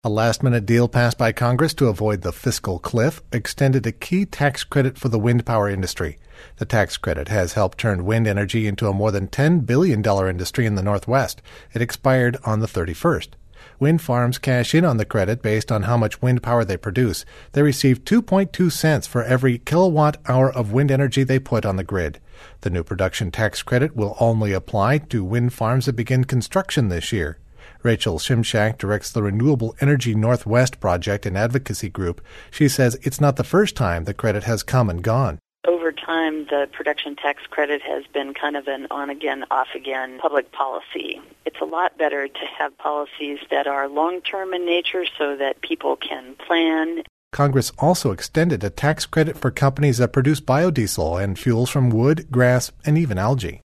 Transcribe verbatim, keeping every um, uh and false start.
A last-minute deal passed by Congress to avoid the fiscal cliff extended a key tax credit for the wind power industry. The tax credit has helped turn wind energy into a more than ten billion dollars industry in the Northwest. It expired on the thirty-first. Wind farms cash in on the credit based on how much wind power they produce. They receive two point two cents for every kilowatt hour of wind energy they put on the grid. The new production tax credit will only apply to wind farms that begin construction this year. Rachel Shimshak directs the Renewable Energy Northwest project and advocacy group. She says it's not the first time the credit has come and gone. Over time, the production tax credit has been kind of an on-again, off-again public policy. It's a lot better to have policies that are long-term in nature so that people can plan. Congress also extended a tax credit for companies that produce biodiesel and fuels from wood, grass, and even algae.